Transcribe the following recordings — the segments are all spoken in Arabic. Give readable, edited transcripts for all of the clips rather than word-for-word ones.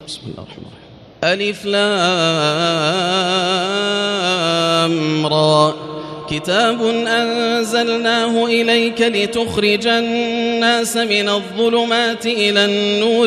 بسم الله الرحمن الرحيم. ألف لام را كتاب أنزلناه إليك لتخرج الناس من الظلمات إلى النور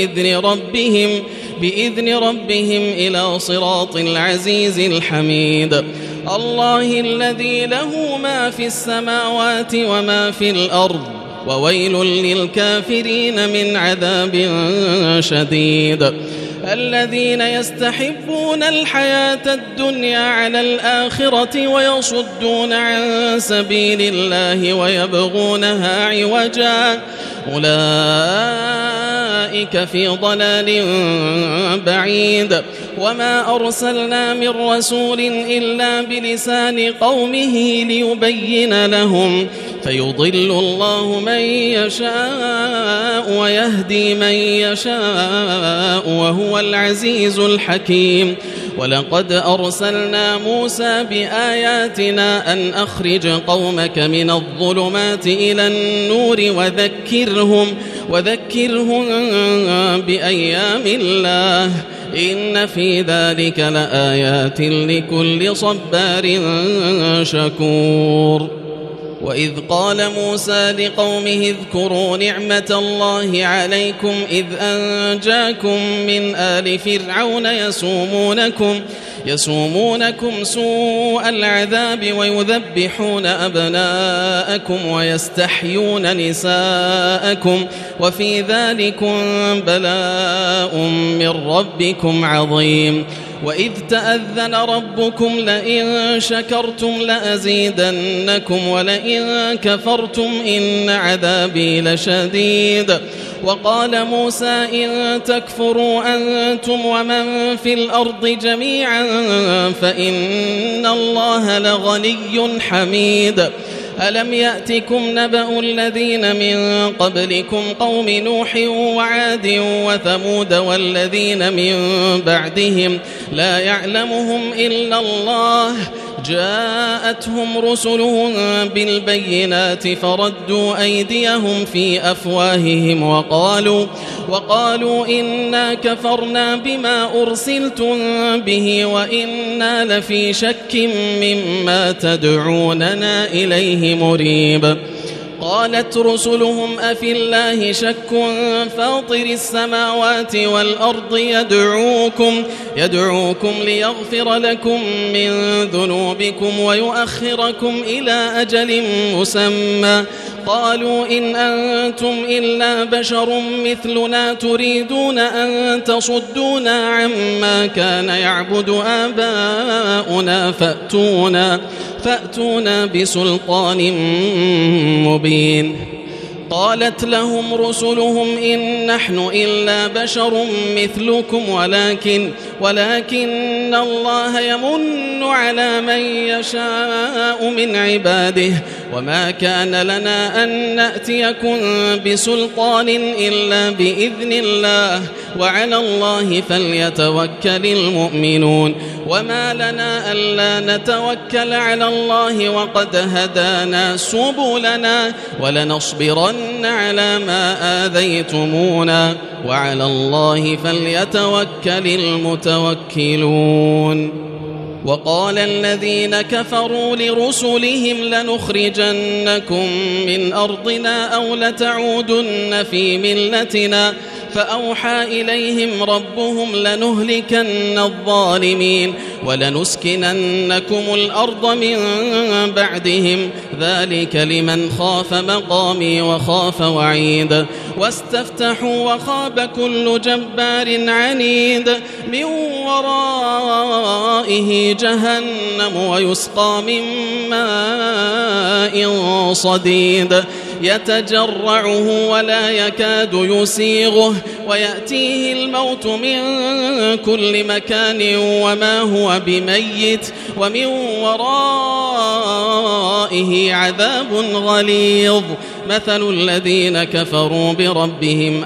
بإذن ربهم إلى صراط العزيز الحميد. الله الذي له ما في السماوات وما في الأرض وويل للكافرين من عذاب شديد. الذين يستحبون الحياة الدنيا على الآخرة ويصدون عن سبيل الله ويبغونها عوجا أولئك في ضلال بعيد. وما أرسلنا من رسول إلا بلسان قومه ليبين لهم فيضل الله من يشاء ويهدي من يشاء وهو العزيز الحكيم. ولقد أرسلنا موسى بآياتنا أن أخرج قومك من الظلمات إلى النور وذكرهم بأيام الله إن في ذلك لآيات لكل صبار شكور. وإذ قال موسى لقومه اذكروا نعمة الله عليكم إذ أنجاكم من آل فرعون يسومونكم سوء العذاب ويذبحون أبناءكم ويستحيون نساءكم وفي ذلكم بلاء من ربكم عظيم. وإذ تأذن ربكم لئن شكرتم لأزيدنكم ولئن كفرتم إن عذابي لشديد. وقال موسى إن تكفروا أنتم ومن في الأرض جميعا فإن الله لغني حميد. ألم يأتكم نبأ الذين من قبلكم قوم نوح وعاد وثمود والذين من بعدهم لا يعلمهم إلا الله جاءتهم رسلهم بالبينات فردوا أيديهم في أفواههم وقالوا إنا كفرنا بما أرسلتم به وإنا لفي شك مما تدعوننا إليه مريب. قالت رسلهم أفي الله شك فاطر السماوات والأرض يدعوكم ليغفر لكم من ذنوبكم ويؤخركم إلى أجل مسمى قالوا إن أنتم إلا بشر مثلنا تريدون أن تصدونا عما كان يعبد آباؤنا فأتونا بسلطان مبين. قالت لهم رسلهم إن نحن إلا بشر مثلكم ولكن الله يمن على من يشاء من عباده وما كان لنا أن نأتيكم بسلطان إلا بإذن الله وعلى الله فليتوكل المؤمنون. وما لنا ألا نتوكل على الله وقد هدانا سبلنا ولنصبرن على ما آذيتمونا وعلى الله فليتوكل المتوكلون. وقال الذين كفروا لرسلهم لنخرجنكم من أرضنا أو لتعودن في ملتنا فأوحى إليهم ربهم لنهلكن الظالمين ولنسكننكم الأرض من بعدهم ذلك لمن خاف مقامي وخاف وعيد. واستفتحوا وخاب كل جبار عنيد من ورائه جهنم ويسقى من ماء صديد يتجرعه ولا يكاد يسيغه ويأتيه الموت من كل مكان وما هو بميت ومن ورائه عذاب غليظ. مثل الذين كفروا بربهم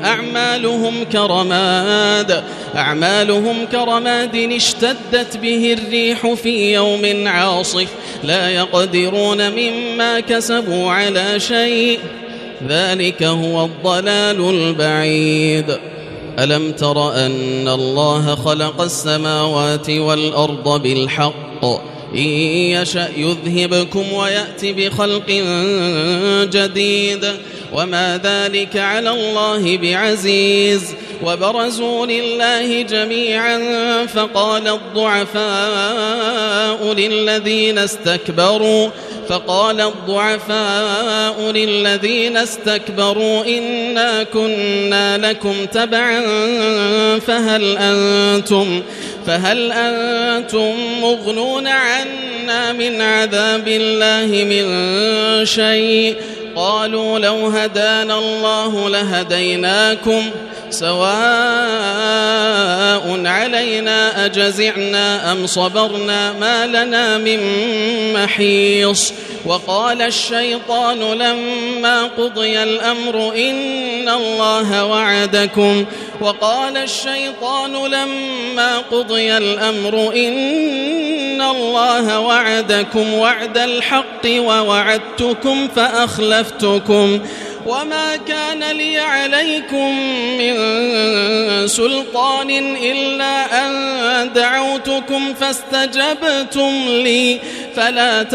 أعمالهم كرماد اشتدت به الريح في يوم عاصف لا يقدرون مما كسبوا على شيء ذلك هو الضلال البعيد. ألم تر أن الله خلق السماوات والأرض بالحق إن يشأ يذهبكم ويأتي بخلق جديد وما ذلك على الله بعزيز وبرزوا لله جميعا فقال الضعفاء للذين استكبروا إنا كنا لكم تبعا فهل أنتم مغنون عنا من عذاب الله من شيء قالوا لو هدانا الله لهديناكم سواء علينا أجزعنا أم صبرنا ما لنا من محيص وقال الشيطان لما قضي الأمر إن الله وعدكم وعد الحق ووعدتكم فأخلفتكم وما كان لي عليكم من سلطان إلا أن دعوتكم فاستجبتم لي فلا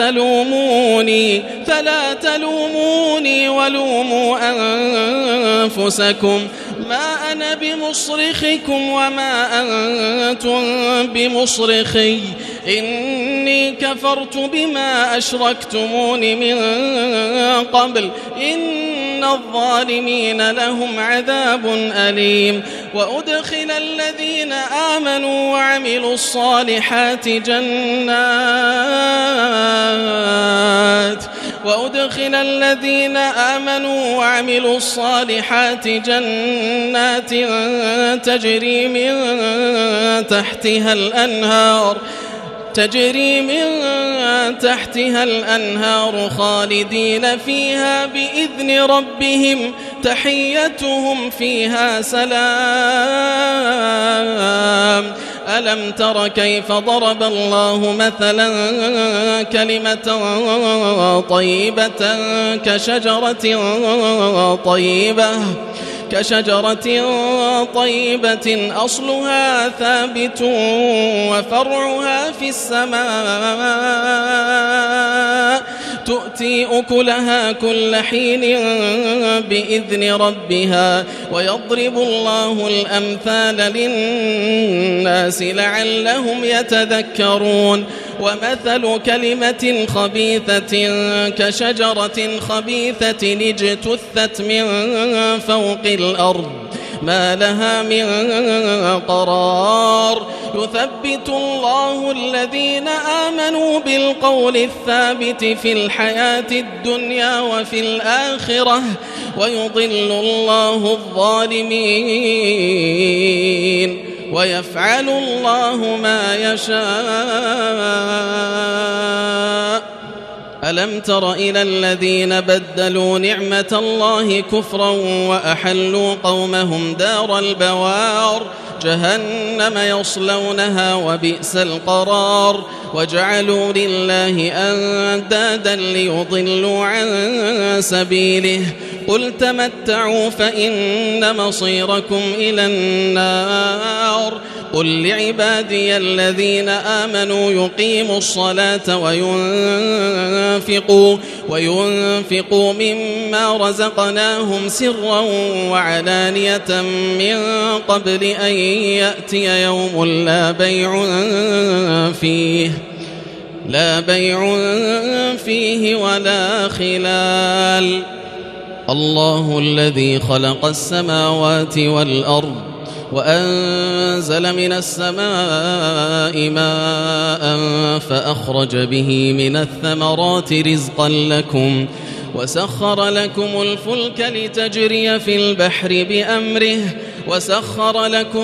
تلوموني ولوموا أنفسكم ما أنا بمصرخكم وما أنتم بمصرخي إني كفرت بما أشركتمون من قبل إن الظالمين لهم عذاب أليم وأدخل الذين آمنوا وعملوا الصالحات جنات تجري من تحتها الأنهار خالدين فيها بإذن ربهم تحيتهم فيها طيبة ألم تر كيف ضرب الله مثلا كلمة طيبة كشجرة طيبة أصلها ثابت وفرعها في السماء تؤتي أكلها كل حين بإذن ربها ويضرب الله الأمثال للناس لعلهم يتذكرون ومثل كلمة خبيثة كشجرة خبيثة اجتثت من فوق الأرض ما لها من قرار يثبت الله الذين آمنوا بالقول الثابت في الحياة الدنيا وفي الآخرة ويضل الله الظالمين ويفعل الله ما يشاء ألم تر إلى الذين بدلوا نعمة الله كفرا وأحلوا قومهم دار البوار جهنم يصلونها وبئس القرار وجعلوا لله أندادا ليضلوا عن سبيله قل تمتعوا فإن مصيركم إلى النار قل لعبادي الذين آمنوا يقيموا الصلاة وينفقوا مما رزقناهم سرا وعلانية من قبل أن يأتي يوم لا بيع فيه ولا خلال الله الذي خلق السماوات والأرض وأنزل من السماء ماء فأخرج به من الثمرات رزقا لكم وسخر لكم الفلك لتجري في البحر بأمره وسخر لكم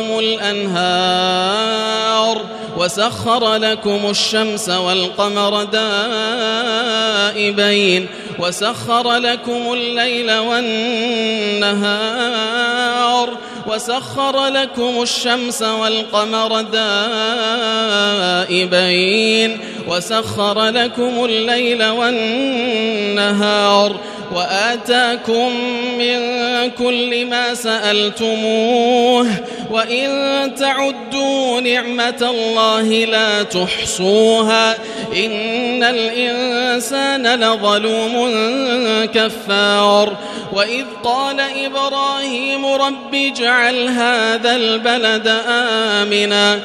الأنهار وسخر لكم الشمس والقمر دائبين وسخر لكم الليل والنهار وسخر لكم الشمس والقمر دائبين وسخر لكم الليل والنهار وآتاكم من كل ما سألتموه وإن تعدوا نعمة الله لا تحصوها إن الإنسان لظلوم كفار وإذ قال إبراهيم رب اجعل هذا البلد آمنا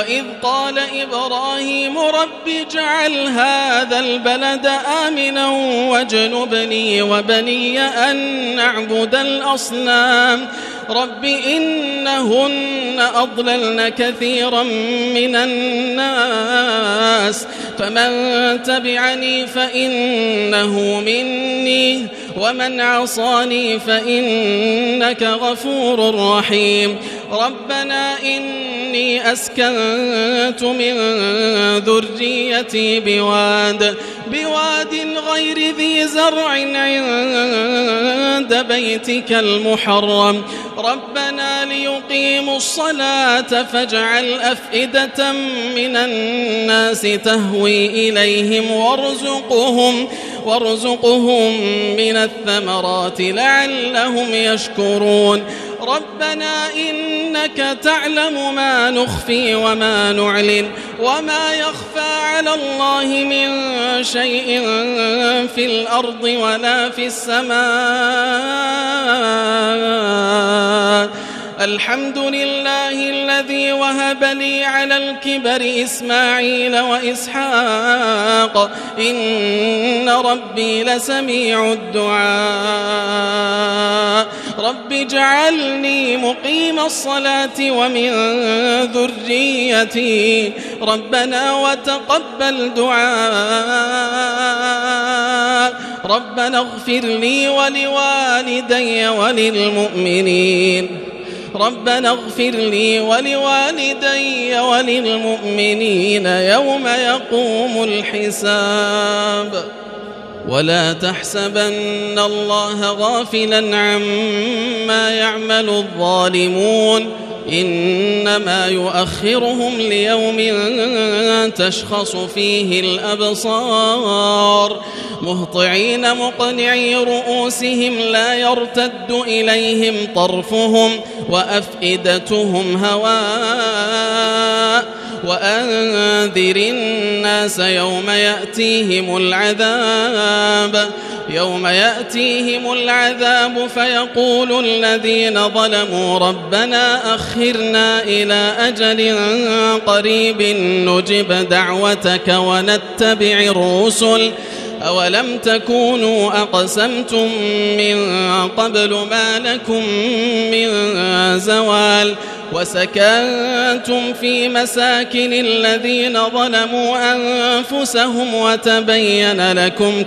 واجنبني وبني أن نعبد الأصنام رب إنهن أضللن كثيرا من الناس فمن تبعني فإنه مني ومن عصاني فإنك غفور رحيم ربنا إني أسكنت من ذريتي بواد غير ذي زرع عند بيتك المحرم ربنا ليقيموا الصلاة فاجعل أفئدة من الناس تهوي إليهم وارزقهم من الثمرات لعلهم يشكرون ربنا إنك تعلم ما نخفي وما نعلن وما يخفى على الله من شيء في الأرض ولا في السماء الحمد لله الذي وهب لي على الكبر إسماعيل وإسحاق إن ربي لسميع الدعاء رب اجعلني مقيم الصلاة ومن ذريتي ربنا وتقبل دعاء ربنا اغفر لي ولوالدي وللمؤمنين يوم يقوم الحساب ولا تحسبن الله غافلا عما يعمل الظالمون إنما يؤخرهم ليوم تشخص فيه الأبصار مهطعين مقنعي رؤوسهم لا يرتد إليهم طرفهم وأفئدتهم هواء وأنذر الناس يوم يأتيهم العذاب فيقول الذين ظلموا ربنا أخرنا إلى أجل قريب نجب دعوتك ونتبع الرسل أولم تكونوا أقسمتم من قبل ما لكم من زوال وسكنتم في مساكن الذين ظلموا أنفسهم وتبين لكم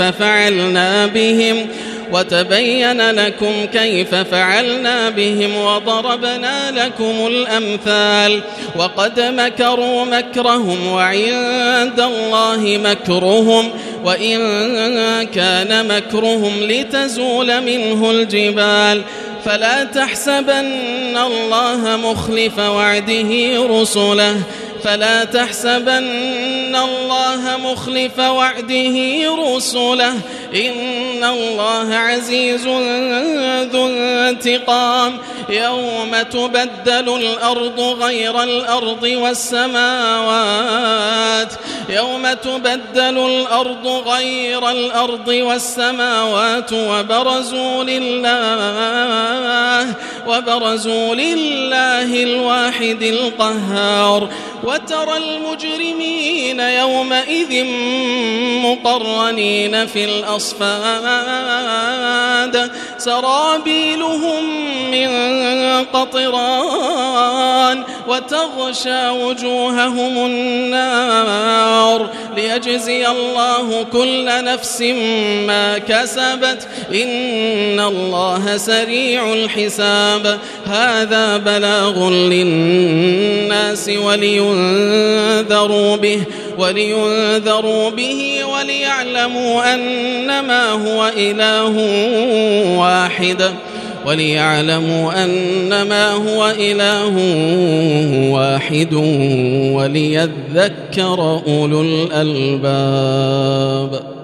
كيف فعلنا بهم وضربنا لكم الأمثال وقد مكروا مكرهم وعند الله مكرهم وإن كان مكرهم لتزول منه الجبال فلا تحسبن الله مخلف وعده رسله إن الله عزيز ذو انتقام يوم تبدل الأرض غير الأرض والسماوات وبرزوا لله الواحد القهار وترى المجرمين يومئذ مقرنين في الأصفاد سرابيلهم من قطران وتغشى وجوههم النار ليجزي الله كل نفس ما كسبت إن الله سريع الحساب هذا بلاغ للناس ولينذروا به وليعلموا أنما هو إله واحد وليذكر أولو الألباب.